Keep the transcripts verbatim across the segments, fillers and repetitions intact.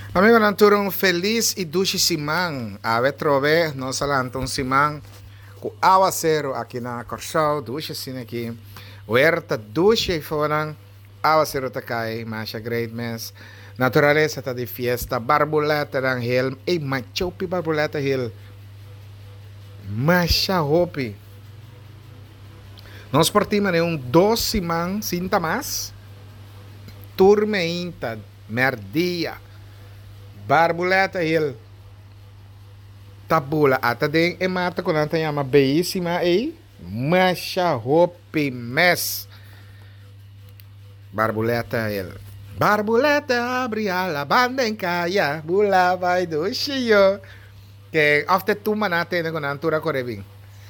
Amigo, nanturong feliz e dushi simang. Awe trove, no salantong simang. Ku awa zero aqui na Corsau, dushi sin aqui. Huerta dushi foran. Awa zero takai, masha great mess. Naturaleza tá de fiesta, barbuleta ng hill. Ei, machopi barbuleta hill. Masha hopi. Nós partimos de um doce man, sinta mais. Turme inta, merdia. Barbuleta hill. Tabula ata din e mata ko nanta yama beíssima e masha hopi mes. Barbuleta hill. Barbuleta abre a la banda em caia. Bula vai do shio. Que after tuma natin na kunantura ko rebing.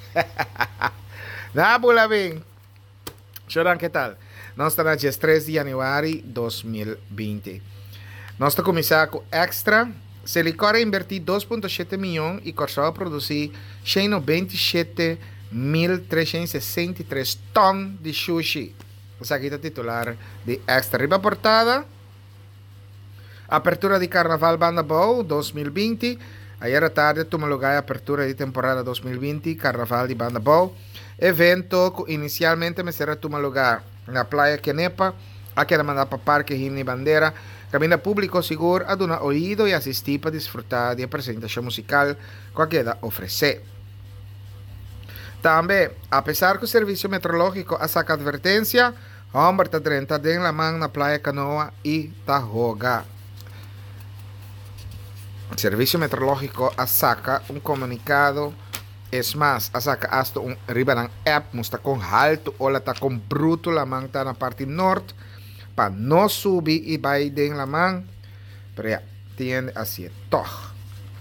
Na bula bing. Choran que tal? Nós estamos no dia três de januário de dois mil e vinte. Nós estamos começando com extra. Se ele corre invertir dois vírgula sete milhões e começou a produzir cento e vinte e sete mil trezentos e sessenta e três tonnes de sushi. Essa aqui é titular de extra. Riba portada. Apertura de Carnaval Banda Bow dois mil e vinte. Ayer à tarde tomou lugar a apertura de temporada dois mil e vinte Carnaval de Banda Bow. Evento que inicialmente me será tomar lugar na Praia Quenepa, aqui na mandar para Parque Himne Bandeira. Caminho público seguro a dar ouído e assistir para desfrutar da apresentação musical que a queda oferecer. Também, apesar que o serviço meteorológico a saca advertência, homem está treinta de la mão na Praia Canoa e Tahoga. O serviço meteorológico a saca um comunicado. Es más, a saca hasta um riba ng app, mo está com alto ou está com bruto la mão está na parte norte. Para não subir e vai den la mão, pero ya, tiende assim, toch.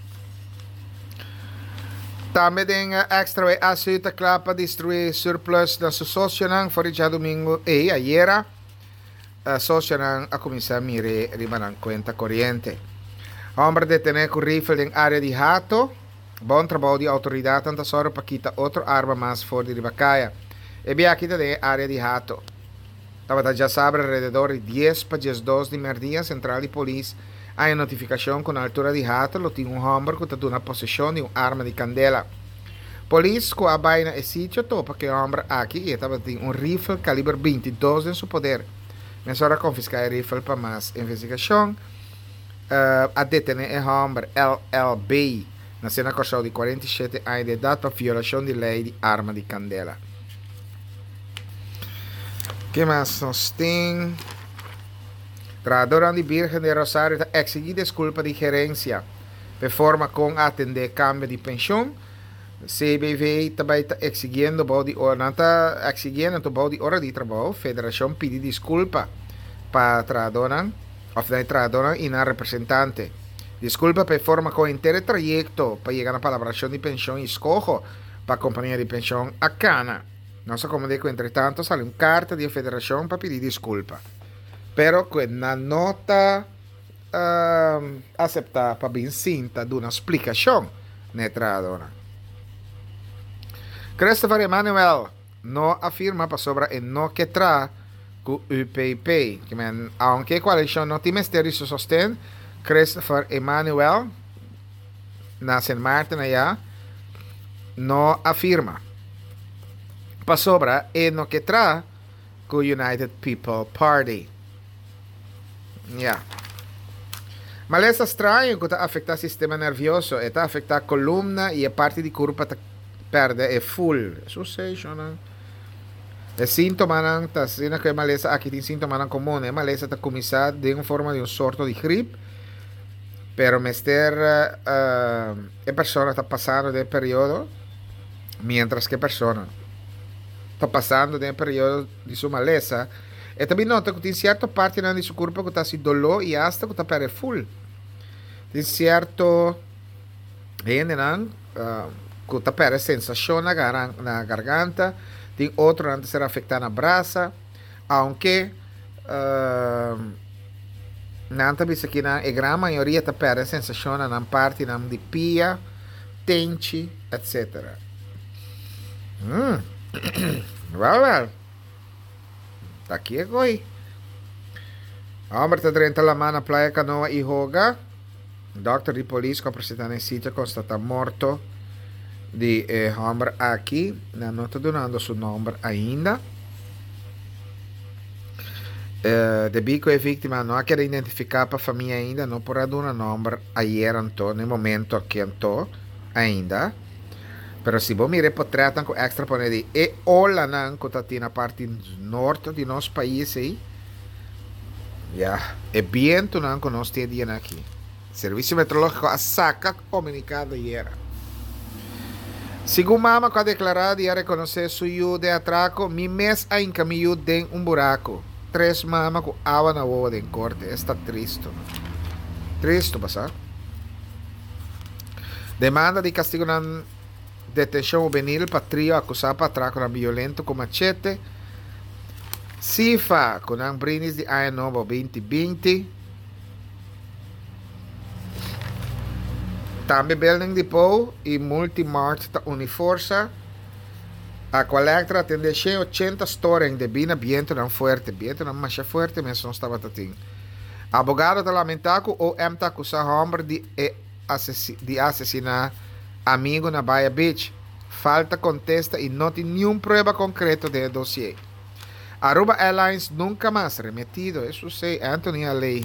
Também tem extra a suita clapa destruir surplus da sócio nang for já domingo e ayer a sócio nang a começar a mire riba ng conta corriente. Homem detener com rifle em área de Hato. Bom trabalho de autoridade tanto só para quitar outra arma mais forte de Bacaia. E bem aqui da área de Hato. Estava já sabe alrededor de dez para as doze de merdia central de polícia. Há notificação com a altura de Hato, lo tinha um homem que está na possessão de uma arma de candela. Polícia com a baina e sítio topa que o homem aqui estava tem um rifle calibre vinte e dois em seu poder. Mesora confiscar o rifle para mais investigação. Uh, a detener o homem L L B. Nasceu na Corsau de quarenta e sete anos de idade para violação de lei de arma de candela. Que mais nós tem? Tradora de Virgem de Rosário está exigindo desculpa de gerência de forma com atender câmbio de pensão. C B V também está exigindo body hora, não está exigindo o body hora de trabalho. Federação pede desculpa para a tradora, ou a tradora e na representante. Desculpa por forma com inteiro trayecto para chegar na palabração de pensão e escojo para a companhia de pensão a Cana. Nossa comunico, entretanto, sale uma carta da federação para pedir desculpa. Pero que na nota uh, aceitar para bem cinta de uma explicação na tradora. Christopher Emmanuel não afirma para sobre e não que tra com o U P P. Que men, aunque a coalição não tem mistério se sostém, Christopher Emmanuel, na Saint Martin allá, não afirma. Para sobra, e no que tra com o United People Party. Yeah. Mas é estranho que está afetando o sistema nervioso, está afetando a coluna e a parte de corpo está perde, é full. Isso sei, não. É sintoma não, tá sendo que maleza aqui tem sintoma não comum, é maleza está começando de uma forma de um sorto de gripe. Pero mister uh, a persona está passando de período, mientras que a persona está passando de período de sua maleza, e também nota que tem certa parte de seu corpo que está se dolor e hasta que está perde full. Tem certo gente não, uh, que está perde sensação na, gar na garganta, tem outro que será afetado na braça, aunque uh, Nanta bisa aqui na a grande maioria está perde sensação na parte na de pia, tente, etcétera. Hum. Well, well. Tá aqui é goi. Homem está dentro da mão na praia Canoa e Roga. Doctor di polícia que apresentaram em sítio constata morto de eh, homem aqui. Não está dando seu nome ainda. Uh, de bico e vítima não quer identificar para a família ainda, não por dar um nome ayer anto, no momento que anto ainda. Pero se você me reportar com extra pone de e ola nan que está na parte norte de nosso país aí. Já, é bem tu nan que nós temos aqui. Serviço meteorológico a saca comunicado ayer. Segundo mama que ha declarado e a reconhecer seu de atraco, mi mês a encaminhou de um buraco. Três mama com água na boa de corte. Está triste. Triste, passa. Demanda de castigo na detenção juvenil para trio acusado para atraco na violento com machete. Cifa com ang brinis de ano novo vinte vinte. Também building depot e multimart ta uniforça. A colecta atende oitenta storing de bina viento não forte, viento não mais forte, mas não estava tating. Abogado de lamentaco ou emta acusar homem de, de assassinar amigo na Baia Beach. Falta contesta e não tem nenhuma prova concreta de dossiê. Aruba Airlines nunca mais remetido, isso sei, Anthony a lei.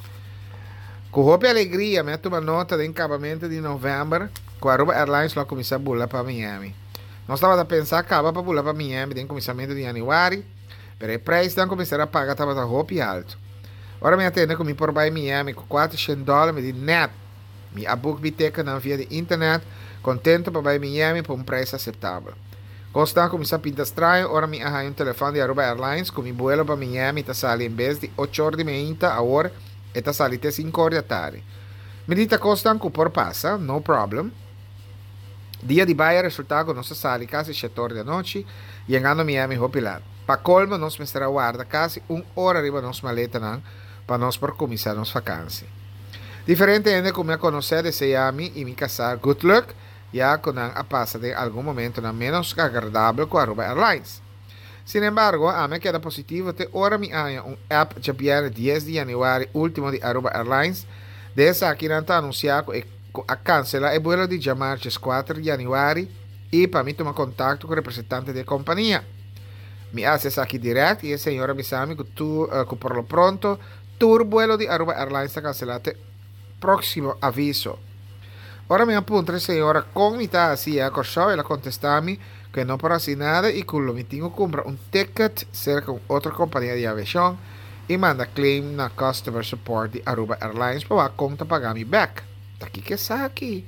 Com roupa e alegria, mete uma nota de encabamento de novembro, com a Aruba Airlines lá começar a bular para Miami. Nós estávamos a pensar, acaba para pular para Miami, tem começamento de janeiro, mas o preço não começar a pagar, estava a roupa e alto. Agora me atende comigo por baixo Miami com quatrocentos dólares, me diz net. Me abuk biteca na via de internet, contento para baixo Miami por um preço aceitável. Costa começar a pintar estranho, agora me arranha um telefone de Aruba Airlines, com meu vuelo para Miami, está sali em vez de oito horas de manhã, agora está sali até cinco horas da tarde. Me diz Costa que por passa, no problem. Dia de baia resultado nossa sala quase sete horas da noite e chegando a Miami Hopilat. Para colmo, nós me estará guarda quase uma hora arriba nossa maleta não, para nós por começar nossa vacância. Diferente ainda como eu conhecer de Miami e me casar, good luck, já com a passa de algum momento não menos agradável com a Aruba Airlines. Sin embargo, a mim queda positivo até hora me há um app já vier dez de janeiro último de Aruba Airlines, dessa aqui não está anunciado e a cancela e vuelo de chamar quatro de janeiro e para mim tomar contato com o representante da companhia. Me haces aqui direto e a senhora me sabe que, tu, uh, que por lo pronto tu vuelo de Aruba Airlines está cancelado. Próximo aviso. Ora me apunta a senhora como está assim a corso e ela contesta-me que não por assim nada e que lo me tenho que comprar um ticket cerca de outra companhia de aviação e manda claim na customer support de Aruba Airlines para a conta pagar me back. Aqui que essa aqui.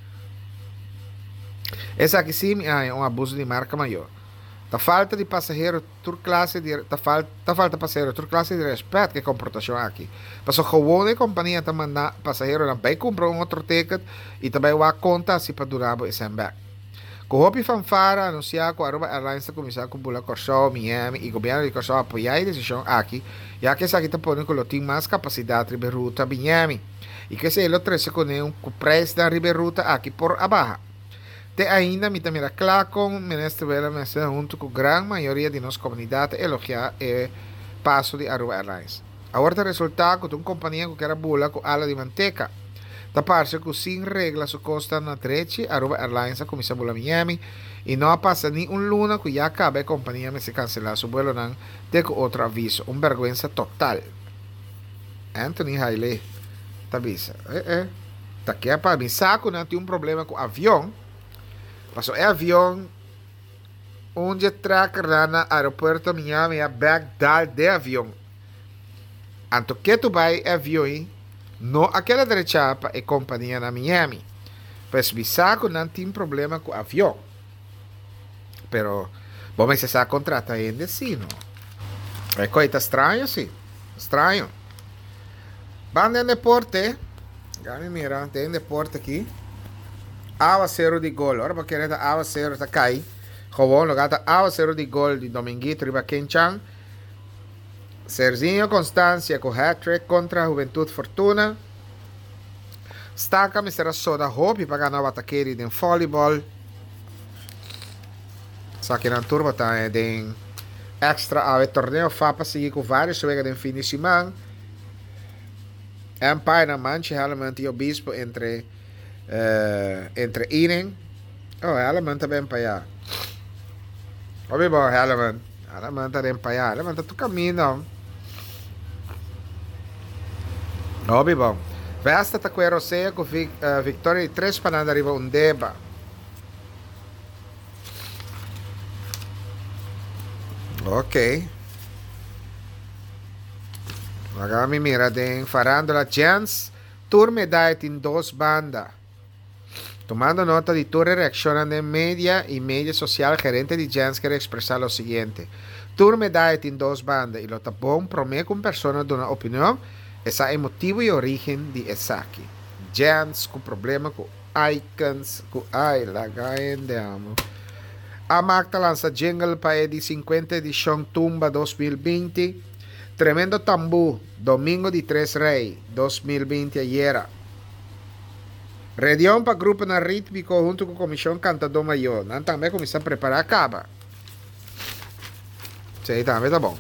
Essa aqui sim é um abuso de marca maior. Tá falta de passageiro, tur classe de tá falta, tá falta passageiro, tur classe de respeito que comportação aqui. Passou gewoon a companhia tá mandar passageiro na vai comprar um outro ticket e também vai conta se para durar esse back. Com Hopi Fanfara anunciar que a Aruba Airlines está começando a cumprir Corso, Miami e o governo de Corso apoiar a decisão aqui, já que essa aqui está pondo que tem mais capacidade de ruta Miami. E que se ele oferece com um preço da riberuta aqui por abaixo. Te ainda me também claro com o ministro Vela Messa junto com a grande maioria de nossa comunidade elogiar o passo de Aruba Airlines. Agora o resultado de uma companhia que era bula com ala de manteca. Da parte que sem regras su costa na treche, Aruba Airlines começa a bula Miami e não passa nem um luna que já acaba a companhia me se cancelar seu vuelo não tem outro aviso. Uma vergonha total. Anthony Haile. Tá bisa. É, é. Tá aqui para mim. Saco não tem um problema com o avião. Passou é avião. Onde traca lá no aeroporto Miami a Bagdad de avião. Anto que tu vai avião, não aquela direita para a companhia na Miami. Pois me saco não tem problema com o avião. Pero, bom, se sa contrata ainda sim, não? É coisa estranha, sim. Estranho. Banda em deporte. Gami mira, tem deporte aqui. Awa zero de gol. Ora porque era awa zero tá cai. Gewoon lo gata awa zero de gol de Dominguito riba Kenchan. Serginho Constância com hat-trick contra a Juventude Fortuna. Staca me será só da Hope para ganhar o ataque de voleibol. Só que na turma tá é de extra ao torneio F A para seguir com vários jogadores de fim de semana. Empire na manche realmente o bispo entre uh, entre inen. Oh, realmente bem para Obi bom, realmente. Realmente bem para Realmente tu caminho. Obi bom. Vesta ta quero seja com uh, vitória de três para andar arriba um deba. Ok. Agora me mira den Farandola Chance. Tour medalha em duas bandas. Tomando nota de tu reacción en media y media social, gerente de Jans quiere expresar lo siguiente. Tu medalla en dos bandas y lo tapón promete con personas de una opinión, esa es motivo y origen de Esaki. Jans con problema con icons, con ay, la gaen de amo. Amacta lanza jingle para el cincuenta edición Tumba dos mil veinte. Tremendo tambú, domingo de Tres Rey dos mil veinte ayer. Reunião para grupo na rítmico junto com a comissão cantador maior. Nós também começamos a preparar a caba. Sim, também tá bom.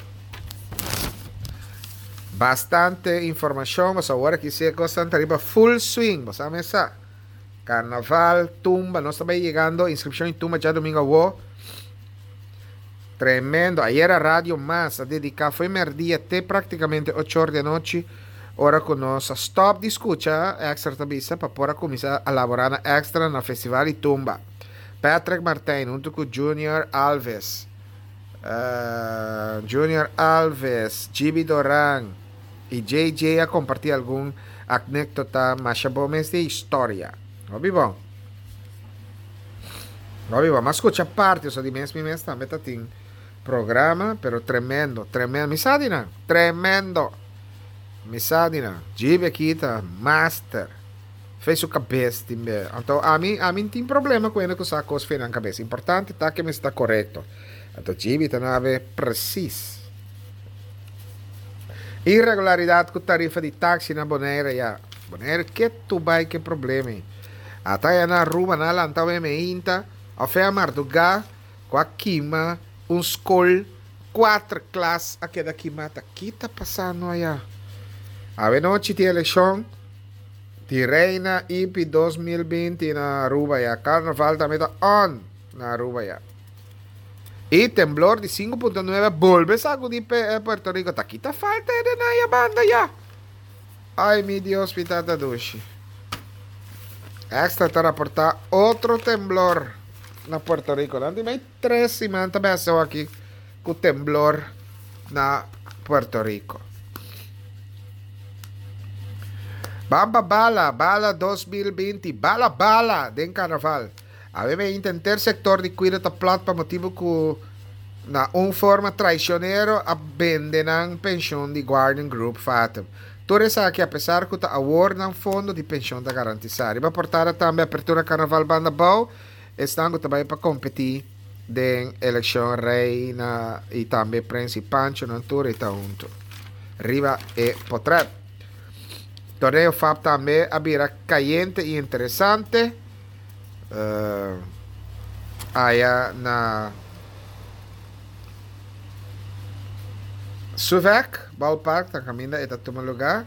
Bastante informação, mas agora que se constante arriba full swing, você sabe essa? Carnaval, tumba, nós estamos chegando, inscrição em tumba já domingo ao Tremendo, ayer a rádio mais a dedicar, foi merdia até praticamente oito horas da noite. Ora con nos stop di escucha extra tabisa para pora começar a laborar na extra na festival de Tumba. Patrick Martin junto com Junior Alves. Uh, Junior Alves, Gibi Doran e J J a compartir algum anécdota mais bom de história. Obi bom. Obi bom, mas escucha parte, só de mês me mês também tá tem programa, pero tremendo, tremendo. Me sabe não? Tremendo. Misadina, Jibe Kita, Master, fez o cabeça também. Então, a mim, a mim tem problema com ele que essa coisa fez na cabeça. Importante tá que me está correto. Então, Jibe tem a ver preciso. Irregularidade com tarifa de táxi na Bonaire, já. Bonaire, que tu vai, que problema? Até na rua, na lanta, me inta, a fé a mardugar, com a quima, um skol, quatro classes, aqui daqui mata. O que tá passando aí? A noite de eleição de Reina I P dois mil vinte na Aruba ya. Carnaval também está on na Aruba ya. E temblor de cinco ponto nueve volve a sacudir Puerto Rico. Está aqui está falta de na banda ya. Ai, meu Deus, pitata duche. Extra está reportar outro temblor na Puerto Rico. Antes mais três semanas também aqui com temblor na Puerto Rico. Bamba Bala, Bala dois mil vinte, Bala Bala, den carnaval. A mí intentar sector de cuida ta plat para motivo que na uma forma traicionero a vendenan pensão de Guardian Group Fatum. Tudo isso aqui, apesar que ta awardam fundo de pensão da garantizar. E vai portar também a apertura carnaval banda bau, estão também para competir den eleição reina e também principante não tudo e tanto. Riva e potret. Torneio F A B também abrirá caliente e interessante. Uh, aí na Suvec, Ballpark, está caminhando e está tomando lugar.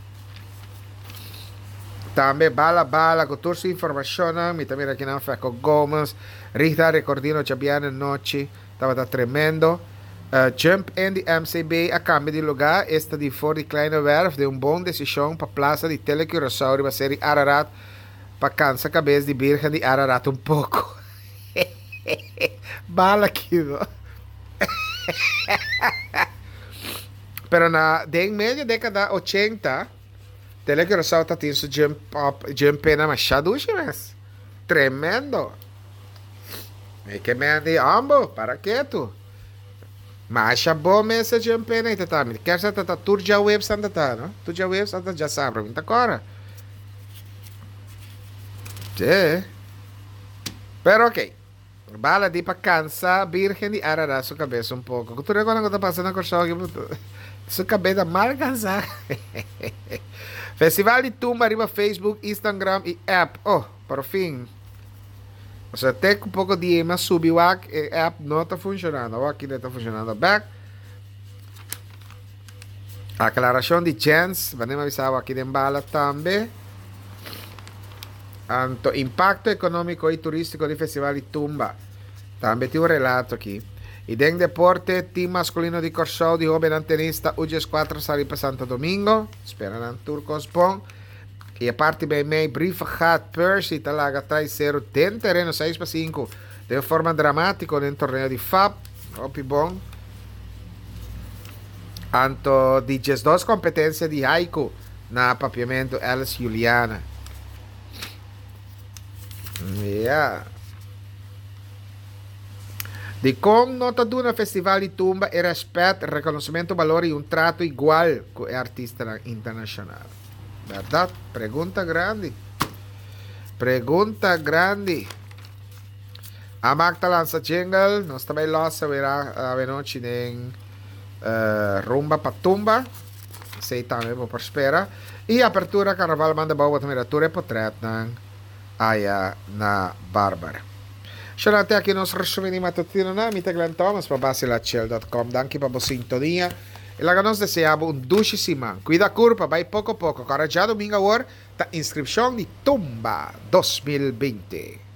Também bala bala, com toda essa informação, me também aqui na Feco Gomes, Rita Recordino Chabiana Noche, estava tremendo. Uh, jump in de M C B a cambio de lugar. Esta de voor de kleine werf de uma boa decisão para a plaza de Telecurosaurio vai ser Ararat para cansar a cabeça de Birgen de Ararat um pouco. Bala aqui, não? Pero na de meia década oitenta, Telecurosaurio está tendo su jump up, jump in a machado, mas tremendo. E que me ande ambos, para que tu? Mas a boa mesa de ampena ita tá, quer sa tata tour já web santa tá, no? Tu já web santa já sabe, muita cora. Che. Pero ok. Bala di para cansar virgen de Ararat sua cabeça um pouco. Tu reconhece que tá passando a corção aqui, sua cabeça mal cansar. Festival de Tumba arriba Facebook, Instagram e app. Oh, por fim. O sea, até com um pouco de ema subiu a app não está funcionando. Ou aqui não está funcionando. Back. Aclaração de Jens, vamos avisar aqui de bala também. Anto impacto econômico e turístico do Festival de Tumba. Também tem um relato aqui. E den deporte, team masculino de Corsou, de jovem tenista, U G S quatro sali para Santo Domingo. Esperam um turcos bom. E a parte bij mij, brief gaat Percy talaga três zero ten terreno seis para cinco. De forma dramática no torneio de F A P. Opi bom. Anto di G S dois competência de haiku na papiamento Alice Juliana. Yeah. De como nota do Festival de Tumba e respeito, reconhecimento, valor e um trato igual com o artista internacional. Verdade? Pergunta grande. Pergunta grande. A Magda lança jingle. Nós também lança a noite em uh, Rumba para Tumba. Sei também vou prospera. E apertura Carnaval manda boa temperatura e portrait ng Aya na Barbara. Siya natin aqui nos resume ni matutino na. Mita Glenn Thomas, babasilatchel dot com. Danke pa po sintonia. Ilaga nos deseabo un dulcissima. Cuida curpa, vai poco poco. Carajado minga war, ta inscripción de Tumba twenty twenty.